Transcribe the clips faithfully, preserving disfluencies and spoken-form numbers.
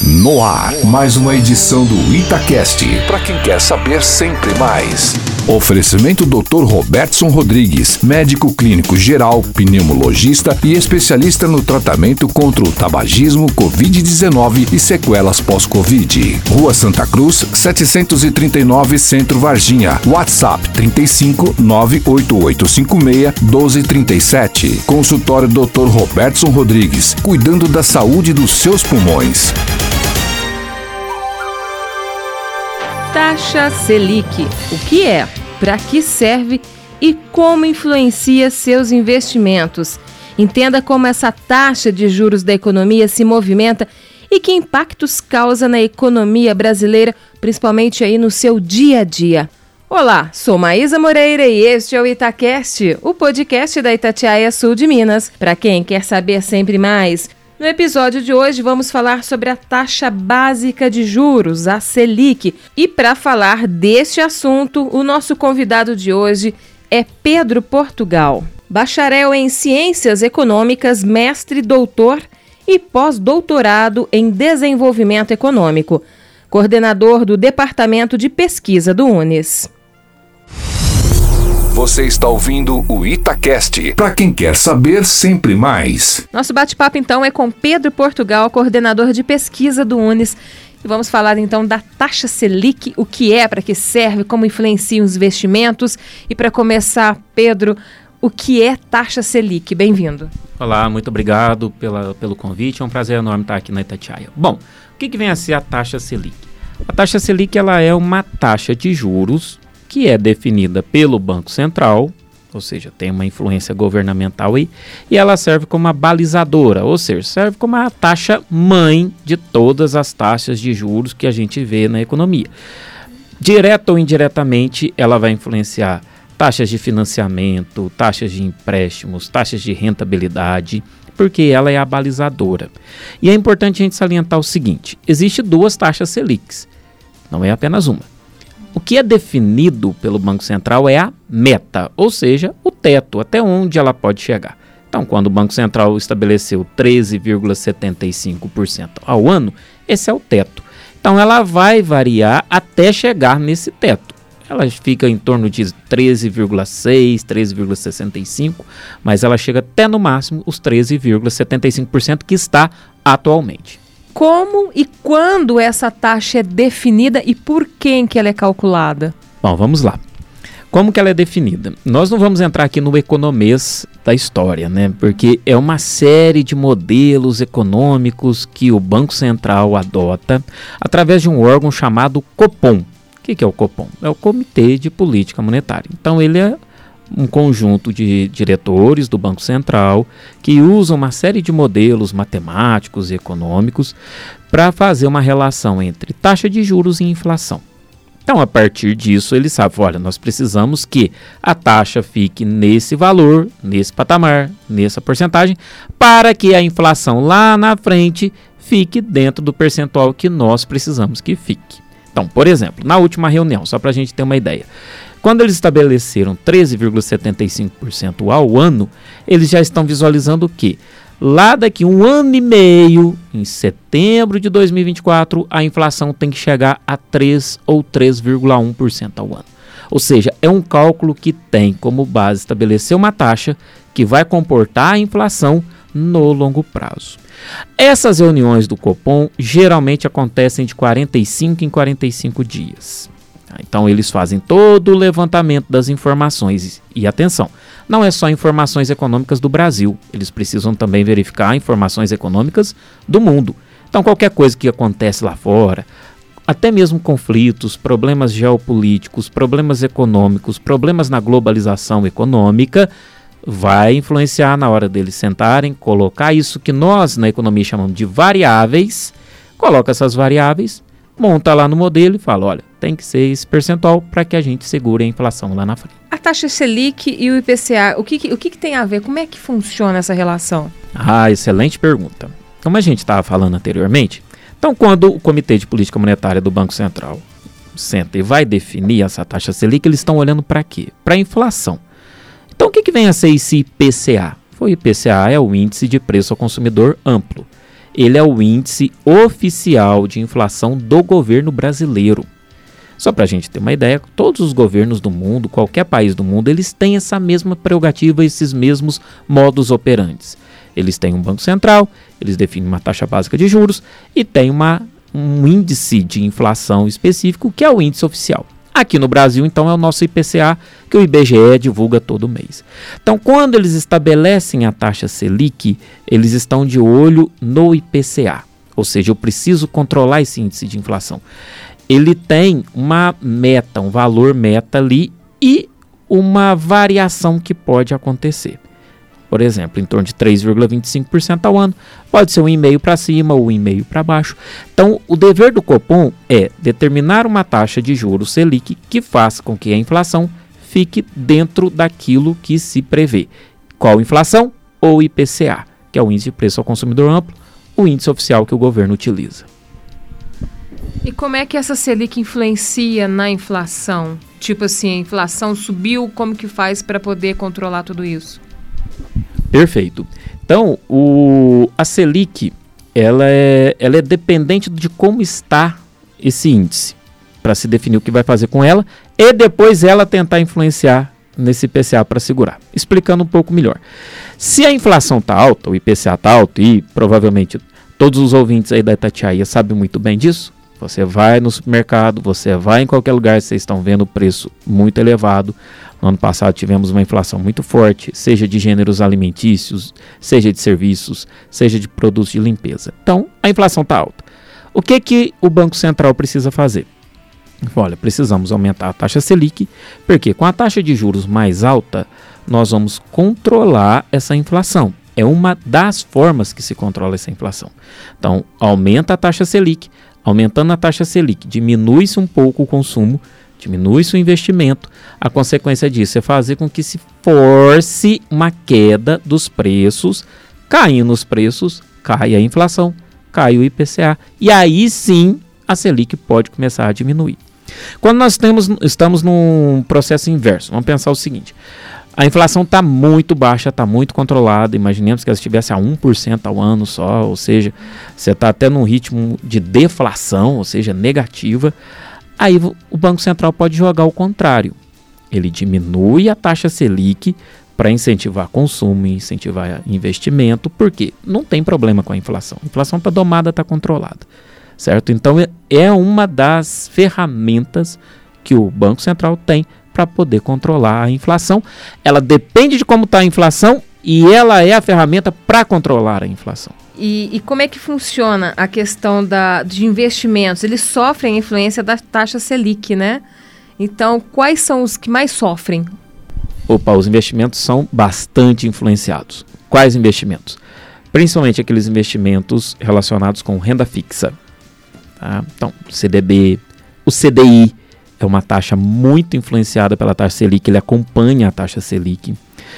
No ar, mais uma edição do Itacast, para quem quer saber sempre mais. Oferecimento doutor Robertson Rodrigues, médico clínico geral, pneumologista e especialista no tratamento contra o tabagismo, covid dezenove e sequelas pós-Covid. Rua Santa Cruz, setecentos e trinta e nove, Centro Varginha. WhatsApp trinta e cinco, nove oito oito cinco seis, um dois três sete. Consultório doutor Robertson Rodrigues, cuidando da saúde dos seus pulmões. Taxa Selic. O que é? Para que serve e como influencia seus investimentos? Entenda como essa taxa de juros da economia se movimenta e que impactos causa na economia brasileira, principalmente aí no seu dia a dia. Olá, sou Maísa Moreira e este é o Itacast, o podcast da Itatiaia Sul de Minas. Para quem quer saber sempre mais, no episódio de hoje vamos falar sobre a taxa básica de juros, a Selic. E para falar deste assunto, o nosso convidado de hoje é Pedro Portugal. Bacharel em Ciências Econômicas, mestre, doutor e pós-doutorado em Desenvolvimento Econômico. Coordenador do Departamento de Pesquisa do UNES. Você está ouvindo o Itacast, para quem quer saber sempre mais. Nosso bate-papo, então, é com Pedro Portugal, coordenador de pesquisa do UNES. E vamos falar, então, da taxa Selic, o que é, para que serve, como influencia os investimentos. E para começar, Pedro, o que é taxa Selic? Bem-vindo. Olá, muito obrigado pela, pelo convite. É um prazer enorme estar aqui na Itatiaia. Bom, o que, que vem a ser a taxa Selic? A taxa Selic ela é uma taxa de juros que é definida pelo Banco Central, ou seja, tem uma influência governamental aí, e ela serve como uma balizadora, ou seja, serve como a taxa mãe de todas as taxas de juros que a gente vê na economia. Direta ou indiretamente, ela vai influenciar taxas de financiamento, taxas de empréstimos, taxas de rentabilidade, porque ela é a balizadora. E é importante a gente salientar o seguinte, existe duas taxas Selics, não é apenas uma. O que é definido pelo Banco Central é a meta, ou seja, o teto, até onde ela pode chegar. Então, quando o Banco Central estabeleceu treze vírgula setenta e cinco por cento ao ano, esse é o teto. Então, ela vai variar até chegar nesse teto. Ela fica em torno de treze vírgula seis, treze vírgula sessenta e cinco, mas ela chega até no máximo os treze vírgula setenta e cinco por cento que está atualmente. Como e quando essa taxa é definida e por quem que ela é calculada? Bom, vamos lá. Como que ela é definida? Nós não vamos entrar aqui no economês da história, né? Porque é uma série de modelos econômicos que o Banco Central adota através de um órgão chamado Copom. O que, que é o Copom? É o Comitê de Política Monetária. Então, ele é um conjunto de diretores do Banco Central que usam uma série de modelos matemáticos e econômicos para fazer uma relação entre taxa de juros e inflação. Então, a partir disso, ele sabe, olha, nós precisamos que a taxa fique nesse valor, nesse patamar, nessa porcentagem, para que a inflação lá na frente fique dentro do percentual que nós precisamos que fique. Então, por exemplo, na última reunião, só para a gente ter uma ideia, quando eles estabeleceram treze vírgula setenta e cinco por cento ao ano, eles já estão visualizando o quê? Lá daqui um ano e meio, em setembro de dois mil e vinte e quatro, a inflação tem que chegar a três ou três vírgula um por cento ao ano. Ou seja, é um cálculo que tem como base estabelecer uma taxa que vai comportar a inflação no longo prazo. Essas reuniões do Copom geralmente acontecem de quarenta e cinco em quarenta e cinco dias. Então, eles fazem todo o levantamento das informações. E atenção, não é só informações econômicas do Brasil. Eles precisam também verificar informações econômicas do mundo. Então, qualquer coisa que acontece lá fora, até mesmo conflitos, problemas geopolíticos, problemas econômicos, problemas na globalização econômica, vai influenciar na hora deles sentarem, colocar isso que nós na economia chamamos de variáveis, coloca essas variáveis, monta lá no modelo e fala, olha, tem que ser esse percentual para que a gente segure a inflação lá na frente. A taxa Selic e o I P C A, o que, o que, que tem a ver? Como é que funciona essa relação? Ah, excelente pergunta. Como a gente estava falando anteriormente, então quando o Comitê de Política Monetária do Banco Central senta e vai definir essa taxa Selic, eles estão olhando para quê? Para a inflação. Então o que, que vem a ser esse I P C A? O I P C A é o Índice de Preço ao Consumidor Amplo. Ele é o índice oficial de inflação do governo brasileiro. Só para a gente ter uma ideia, todos os governos do mundo, qualquer país do mundo, eles têm essa mesma prerrogativa, esses mesmos modus operantes. Eles têm um banco central, eles definem uma taxa básica de juros e tem uma, um índice de inflação específico, que é o índice oficial. Aqui no Brasil, então, é o nosso I P C A, que o I B G E divulga todo mês. Então, quando eles estabelecem a taxa Selic, eles estão de olho no I P C A. Ou seja, eu preciso controlar esse índice de inflação. Ele tem uma meta, um valor meta ali e uma variação que pode acontecer. Por exemplo, em torno de três vírgula vinte e cinco por cento ao ano, pode ser um vírgula cinco por cento para cima ou um vírgula cinco por cento para baixo. Então, o dever do Copom é determinar uma taxa de juros Selic que faça com que a inflação fique dentro daquilo que se prevê. Qual inflação? Ou I P C A, que é o índice de preço ao consumidor amplo, o índice oficial que o governo utiliza. E como é que essa Selic influencia na inflação? Tipo assim, a inflação subiu, como que faz para poder controlar tudo isso? Perfeito. Então, o, a Selic, ela é, ela é dependente de como está esse índice, para se definir o que vai fazer com ela, e depois ela tentar influenciar nesse I P C A para segurar. Explicando um pouco melhor. Se a inflação está alta, o I P C A está alto, e provavelmente todos os ouvintes aí da Itatiaia sabem muito bem disso, você vai no supermercado, você vai em qualquer lugar, vocês estão vendo o preço muito elevado. No ano passado tivemos uma inflação muito forte, seja de gêneros alimentícios, seja de serviços, seja de produtos de limpeza. Então, a inflação está alta. O que, que o Banco Central precisa fazer? Olha, precisamos aumentar a taxa Selic, porque com a taxa de juros mais alta, nós vamos controlar essa inflação. É uma das formas que se controla essa inflação. Então, aumenta a taxa Selic. Aumentando a taxa Selic, diminui-se um pouco o consumo, diminui-se o investimento. A consequência disso é fazer com que se force uma queda dos preços. Caindo os preços, cai a inflação, cai o I P C A. E aí sim a Selic pode começar a diminuir. Quando nós temos, estamos num processo inverso, vamos pensar o seguinte: a inflação está muito baixa, está muito controlada. Imaginemos que ela estivesse a um por cento ao ano só, ou seja, você está até num ritmo de deflação, ou seja, negativa. Aí o Banco Central pode jogar o contrário. Ele diminui a taxa Selic para incentivar consumo, incentivar investimento, porque não tem problema com a inflação. A inflação está domada, está controlada, certo? Então é uma das ferramentas que o Banco Central tem para poder controlar a inflação. Ela depende de como está a inflação e ela é a ferramenta para controlar a inflação. E, e como é que funciona a questão da, de investimentos? Eles sofrem a influência da taxa Selic, né? Então, quais são os que mais sofrem? Opa, os investimentos são bastante influenciados. Quais investimentos? Principalmente aqueles investimentos relacionados com renda fixa. Tá? Então, C D B, o C D I, é uma taxa muito influenciada pela taxa Selic, ele acompanha a taxa Selic.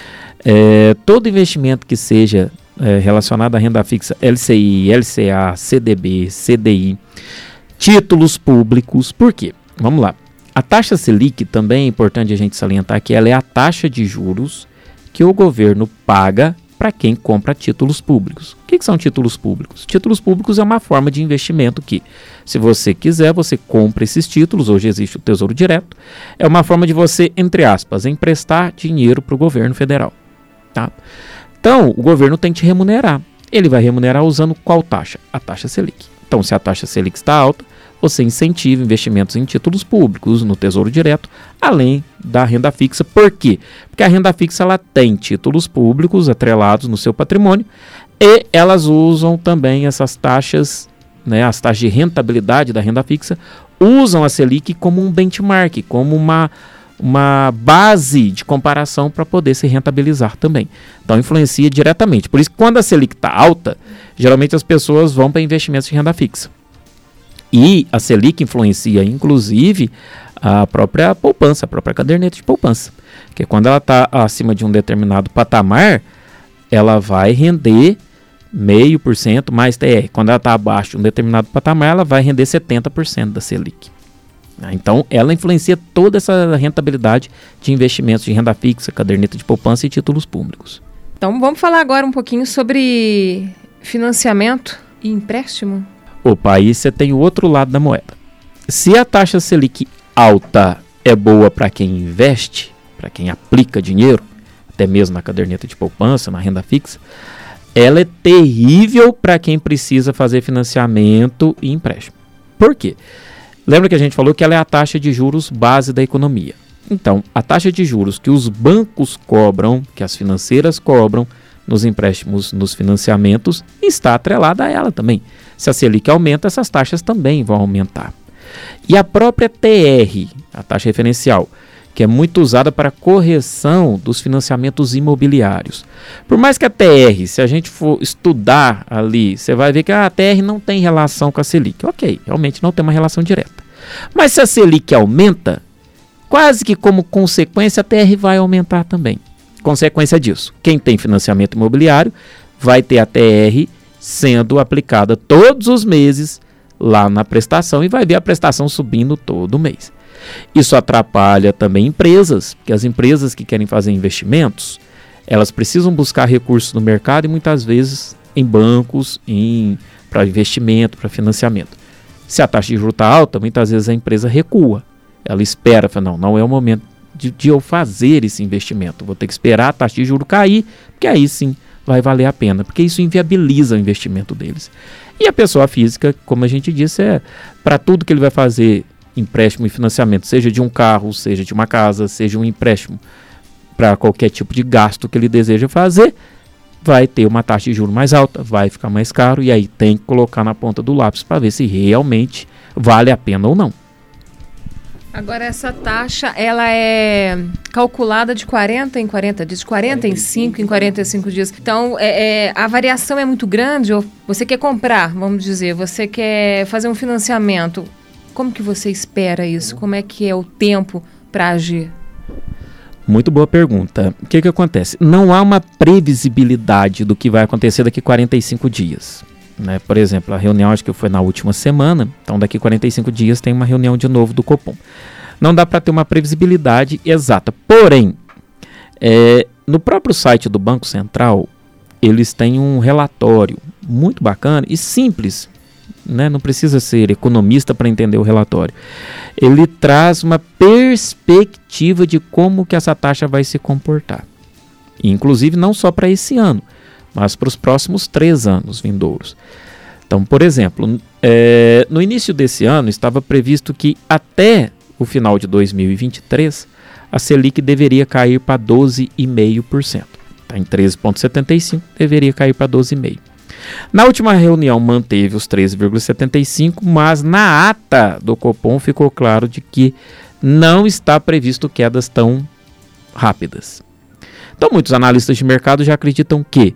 É, todo investimento que seja é, relacionado à renda fixa, L C I, L C A, C D B, C D I, títulos públicos. Por quê? Vamos lá. A taxa Selic também é importante a gente salientar que ela é a taxa de juros que o governo paga para quem compra títulos públicos. O que, que são títulos públicos? Títulos públicos é uma forma de investimento que, se você quiser, você compra esses títulos. Hoje existe o Tesouro Direto. É uma forma de você, entre aspas, emprestar dinheiro para o governo federal. Tá? Então, o governo tem que te remunerar. Ele vai remunerar usando qual taxa? A taxa Selic. Então, se a taxa Selic está alta, você incentiva investimentos em títulos públicos, no Tesouro Direto, além da renda fixa. Por quê? Porque a renda fixa ela tem títulos públicos atrelados no seu patrimônio e elas usam também essas taxas, né, as taxas de rentabilidade da renda fixa, usam a Selic como um benchmark, como uma, uma base de comparação para poder se rentabilizar também. Então influencia diretamente. Por isso que quando a Selic está alta, geralmente as pessoas vão para investimentos de renda fixa. E a Selic influencia, inclusive, a própria poupança, a própria caderneta de poupança. Porque quando ela está acima de um determinado patamar, ela vai render zero vírgula cinco por cento mais T R. Quando ela está abaixo de um determinado patamar, ela vai render setenta por cento da Selic. Então, ela influencia toda essa rentabilidade de investimentos de renda fixa, caderneta de poupança e títulos públicos. Então, vamos falar agora um pouquinho sobre financiamento e empréstimo? Opa, aí você tem o outro lado da moeda. Se a taxa Selic alta é boa para quem investe, para quem aplica dinheiro, até mesmo na caderneta de poupança, na renda fixa, ela é terrível para quem precisa fazer financiamento e empréstimo. Por quê? Lembra que a gente falou que ela é a taxa de juros base da economia. Então, a taxa de juros que os bancos cobram, que as financeiras cobram nos empréstimos, nos financiamentos, está atrelada a ela também. Se a Selic aumenta, essas taxas também vão aumentar. E a própria T R, a taxa referencial, que é muito usada para correção dos financiamentos imobiliários. Por mais que a T R, se a gente for estudar ali, você vai ver que a T R não tem relação com a Selic. Ok, realmente não tem uma relação direta. Mas se a Selic aumenta, quase que como consequência a T R vai aumentar também. Consequência disso, quem tem financiamento imobiliário vai ter a T R sendo aplicada todos os meses lá na prestação e vai ver a prestação subindo todo mês. Isso atrapalha também empresas, porque as empresas que querem fazer investimentos, elas precisam buscar recursos no mercado e muitas vezes em bancos, em, para investimento, para financiamento. Se a taxa de juros está alta, muitas vezes a empresa recua. Ela espera, fala, não, não é o momento de, de eu fazer esse investimento. Vou ter que esperar a taxa de juros cair, porque aí sim vai valer a pena, porque isso inviabiliza o investimento deles. E a pessoa física, como a gente disse, é para tudo que ele vai fazer empréstimo e financiamento, seja de um carro, seja de uma casa, seja um empréstimo para qualquer tipo de gasto que ele deseja fazer, vai ter uma taxa de juros mais alta, vai ficar mais caro e aí tem que colocar na ponta do lápis para ver se realmente vale a pena ou não. Agora, essa taxa, ela é calculada de quarenta em quarenta dias, de quarenta e cinco em quarenta e cinco dias. Então, é, é, a variação é muito grande, ou você quer comprar, vamos dizer, você quer fazer um financiamento. Como que você espera isso? Como é que é o tempo para agir? Muito boa pergunta. O que que acontece? Não há uma previsibilidade do que vai acontecer daqui a quarenta e cinco dias. Né? Por exemplo, a reunião acho que foi na última semana, então daqui a quarenta e cinco dias tem uma reunião de novo do Copom. Não dá para ter uma previsibilidade exata. Porém, é, no próprio site do Banco Central, eles têm um relatório muito bacana e simples, né? Não precisa ser economista para entender o relatório. Ele traz uma perspectiva de como que essa taxa vai se comportar. Inclusive não só para esse ano, mas para os próximos três anos vindouros. Então, por exemplo, é, no início desse ano estava previsto que até o final de dois mil e vinte e três a Selic deveria cair para doze vírgula cinco por cento. Está em treze vírgula setenta e cinco por cento, deveria cair para doze vírgula cinco por cento. Na última reunião manteve os treze vírgula setenta e cinco por cento, mas na ata do Copom ficou claro de que não está previsto quedas tão rápidas. Então, muitos analistas de mercado já acreditam que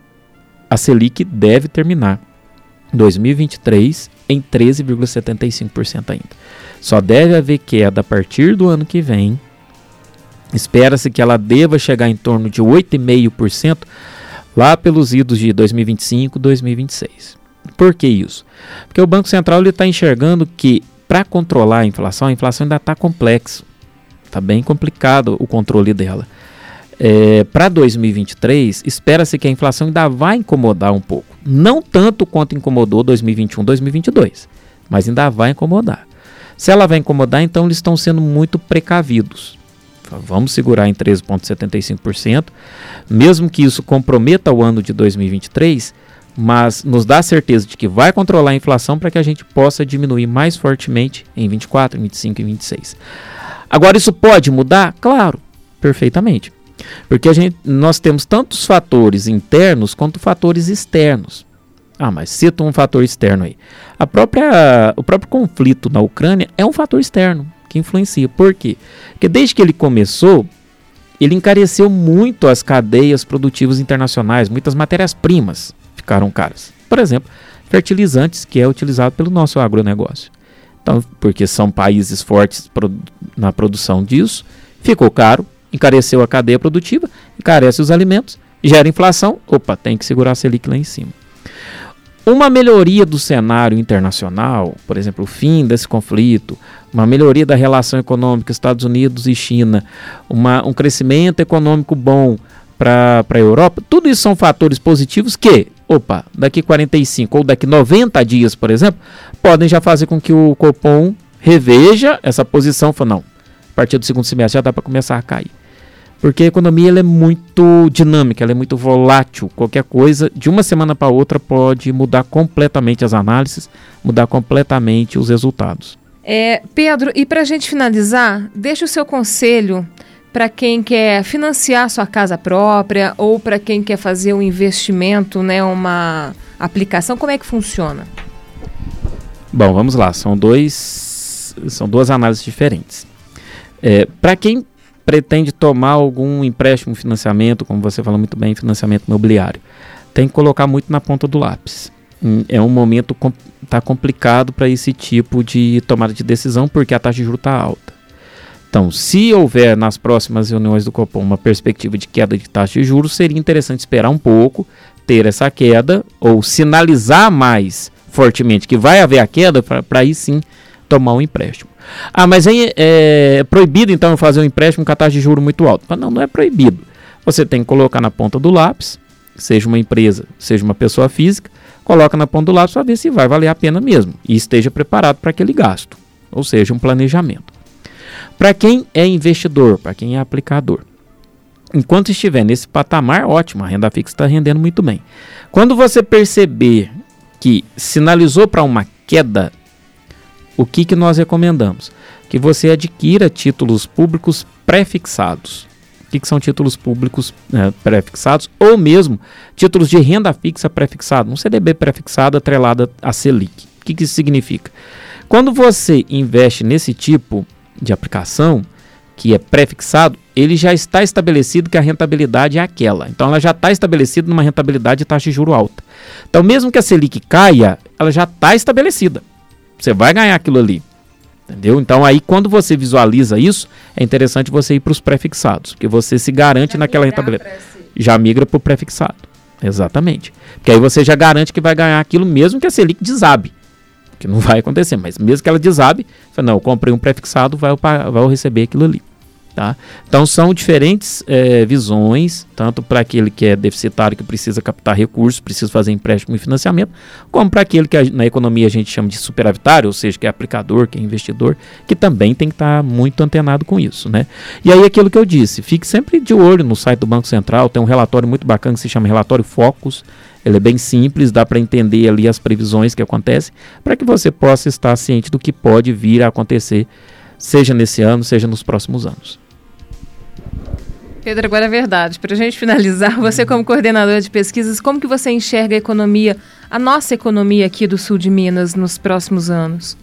a Selic deve terminar dois mil e vinte e três em treze vírgula setenta e cinco por cento ainda. Só deve haver queda a partir do ano que vem. Espera-se que ela deva chegar em torno de oito vírgula cinco por cento lá pelos idos de dois mil e vinte e cinco, dois mil e vinte e seis. Por que isso? Porque o Banco Central está enxergando que para controlar a inflação, a inflação ainda está complexa. Está bem complicado o controle dela. É, para dois mil e vinte e três, espera-se que a inflação ainda vai incomodar um pouco. Não tanto quanto incomodou dois mil e vinte e um, dois mil e vinte e dois, mas ainda vai incomodar. Se ela vai incomodar, então eles estão sendo muito precavidos. Vamos segurar em treze vírgula setenta e cinco por cento, mesmo que isso comprometa o ano de dois mil e vinte e três, mas nos dá a certeza de que vai controlar a inflação para que a gente possa diminuir mais fortemente em vinte e quatro, vinte e cinco e vinte e seis. Agora, isso pode mudar? Claro, perfeitamente. Porque a gente, nós temos tantos fatores internos quanto fatores externos. Ah, mas cita um fator externo aí. A própria, o próprio conflito na Ucrânia é um fator externo que influencia. Por quê? Porque desde que ele começou, ele encareceu muito as cadeias produtivas internacionais. Muitas matérias-primas ficaram caras. Por exemplo, fertilizantes, que é utilizado pelo nosso agronegócio. Então, porque são países fortes na produção disso, ficou caro. Encareceu a cadeia produtiva, encarece os alimentos, gera inflação, opa, tem que segurar a Selic lá em cima. Uma melhoria do cenário internacional, por exemplo, o fim desse conflito, uma melhoria da relação econômica Estados Unidos e China, uma, um crescimento econômico bom para a Europa, tudo isso são fatores positivos que, opa, daqui quarenta e cinco ou daqui noventa dias, por exemplo, podem já fazer com que o Copom reveja essa posição e fala, não, a partir do segundo semestre já dá para começar a cair. Porque a economia ela é muito dinâmica, ela é muito volátil. Qualquer coisa, de uma semana para outra, pode mudar completamente as análises, mudar completamente os resultados. É, Pedro, e para a gente finalizar, deixa o seu conselho para quem quer financiar sua casa própria ou para quem quer fazer um investimento, né, uma aplicação. Como é que funciona? Bom, vamos lá. São, dois, são duas análises diferentes. É, para quem pretende tomar algum empréstimo, financiamento, como você falou muito bem, financiamento imobiliário, tem que colocar muito na ponta do lápis. É um momento com, tá complicado para esse tipo de tomada de decisão, porque a taxa de juros está alta. Então, se houver nas próximas reuniões do Copom uma perspectiva de queda de taxa de juros, seria interessante esperar um pouco, ter essa queda, ou sinalizar mais fortemente que vai haver a queda, para aí sim tomar um empréstimo. Ah, mas é, é proibido então fazer um empréstimo com a taxa de juros muito alta? Não, não é proibido. Você tem que colocar na ponta do lápis, seja uma empresa, seja uma pessoa física, coloca na ponta do lápis para ver se vai valer a pena mesmo e esteja preparado para aquele gasto, ou seja, um planejamento. Para quem é investidor, para quem é aplicador, enquanto estiver nesse patamar, ótimo, a renda fixa está rendendo muito bem. Quando você perceber que sinalizou para uma queda, o que, que nós recomendamos? Que você adquira títulos públicos pré-fixados. O que, que são títulos públicos é, pré-fixados? Ou mesmo títulos de renda fixa pré-fixado, um C D B pré-fixado atrelado a Selic. O que, que isso significa? Quando você investe nesse tipo de aplicação, que é pré-fixado, ele já está estabelecido que a rentabilidade é aquela. Então ela já está estabelecida numa rentabilidade de taxa de juros alta. Então mesmo que a Selic caia, ela já está estabelecida. Você vai ganhar aquilo ali, entendeu? Então aí quando você visualiza isso, é interessante você ir para os pré-fixados, porque você se garante já naquela rentabilidade. Já migra para o pré-fixado, exatamente. Porque aí você já garante que vai ganhar aquilo mesmo que a Selic desabe, que não vai acontecer, mas mesmo que ela desabe, você, não, eu comprei um pré-fixado, vai, vai receber aquilo ali. Tá? Então são diferentes é, visões, tanto para aquele que é deficitário, que precisa captar recursos, precisa fazer empréstimo e financiamento, como para aquele que a, na economia a gente chama de superavitário, ou seja, que é aplicador, que é investidor, que também tem que estar tá muito antenado com isso, né? E aí aquilo que eu disse, fique sempre de olho no site do Banco Central, tem um relatório muito bacana que se chama Relatório Focus, ele é bem simples, dá para entender ali as previsões que acontecem, para que você possa estar ciente do que pode vir a acontecer, seja nesse ano, seja nos próximos anos. Pedro, agora é verdade. Para a gente finalizar, você como coordenador de pesquisas, como que você enxerga a economia, a nossa economia aqui do sul de Minas nos próximos anos?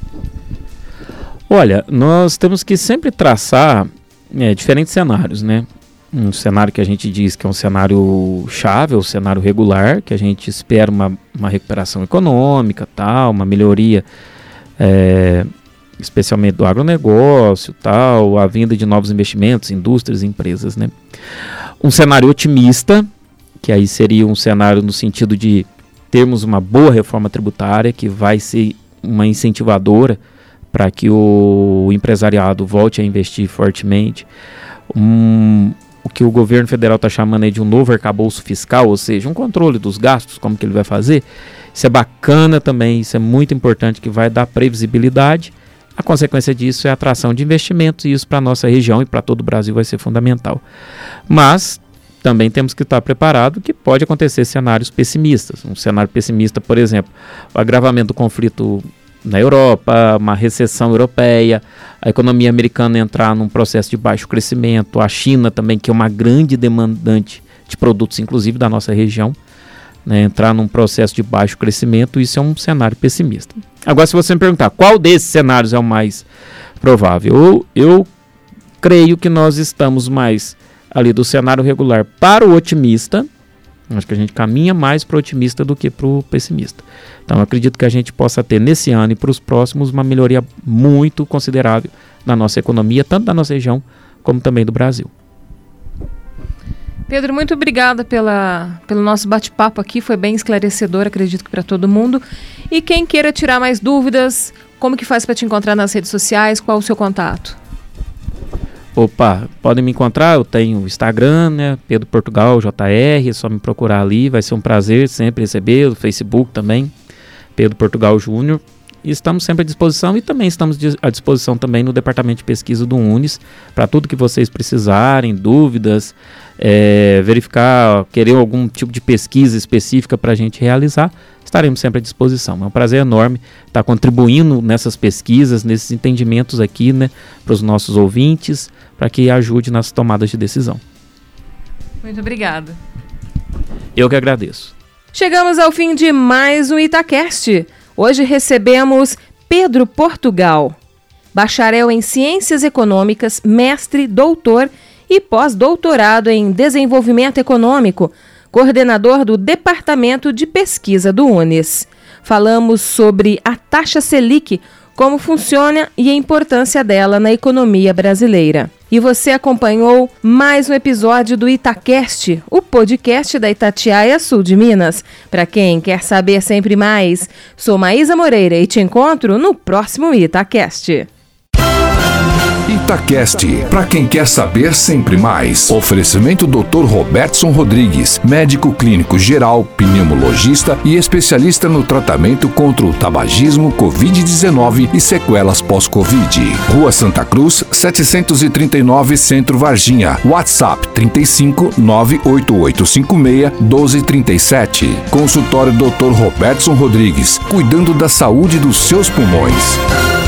Olha, nós temos que sempre traçar é, diferentes cenários, né? Um cenário que a gente diz que é um cenário chave, um cenário regular, que a gente espera uma, uma recuperação econômica, tal, uma melhoria é, especialmente do agronegócio, tal, a vinda de novos investimentos, indústrias, empresas, né? Um cenário otimista, que aí seria um cenário no sentido de termos uma boa reforma tributária, que vai ser uma incentivadora para que o empresariado volte a investir fortemente. Um, o que o governo federal está chamando aí de um novo arcabouço fiscal, ou seja, um controle dos gastos, como que ele vai fazer. Isso é bacana também, isso é muito importante, que vai dar previsibilidade. A consequência disso é a atração de investimentos, e isso para a nossa região e para todo o Brasil vai ser fundamental. Mas também temos que estar preparados que pode acontecer cenários pessimistas. Um cenário pessimista, por exemplo, o agravamento do conflito na Europa, uma recessão europeia, a economia americana entrar num processo de baixo crescimento, a China também, que é uma grande demandante de produtos, inclusive da nossa região, né, entrar num processo de baixo crescimento. Isso é um cenário pessimista. Agora, se você me perguntar qual desses cenários é o mais provável, eu, eu creio que nós estamos mais ali do cenário regular para o otimista. Acho que a gente caminha mais para o otimista do que para o pessimista. Então, eu acredito que a gente possa ter nesse ano e para os próximos uma melhoria muito considerável na nossa economia, tanto da nossa região como também do Brasil. Pedro, muito obrigada pela, pelo nosso bate-papo aqui, foi bem esclarecedor, acredito que para todo mundo. E quem queira tirar mais dúvidas, como que faz para te encontrar nas redes sociais, qual o seu contato? Opa, podem me encontrar, eu tenho o Instagram, né, Pedro Portugal J R, é só me procurar ali, vai ser um prazer sempre receber, o Facebook também, Pedro Portugal Júnior, e estamos sempre à disposição, e também estamos à disposição também no Departamento de Pesquisa do UNES, para tudo que vocês precisarem, dúvidas, é, verificar, querer algum tipo de pesquisa específica para a gente realizar, estaremos sempre à disposição. É um prazer enorme estar contribuindo nessas pesquisas, nesses entendimentos aqui, né, para os nossos ouvintes, para que ajude nas tomadas de decisão. Muito obrigada. Eu que agradeço. Chegamos ao fim de mais um Itacast. Hoje recebemos Pedro Portugal, bacharel em Ciências Econômicas, mestre, doutor e pós-doutorado em Desenvolvimento Econômico, coordenador do Departamento de Pesquisa do UNES. Falamos sobre a taxa Selic, como funciona e a importância dela na economia brasileira. E você acompanhou mais um episódio do Itacast, o podcast da Itatiaia Sul de Minas. Para quem quer saber sempre mais, sou Maísa Moreira e te encontro no próximo Itacast. Itacast, para quem quer saber sempre mais. Oferecimento doutor Robertson Rodrigues, médico clínico geral, pneumologista e especialista no tratamento contra o tabagismo, covid dezenove e sequelas pós-Covid. Rua Santa Cruz, setecentos e trinta e nove, Centro Varginha. WhatsApp trinta e cinco, nove oito oito cinco seis, um dois três sete. Consultório doutor Robertson Rodrigues, cuidando da saúde dos seus pulmões.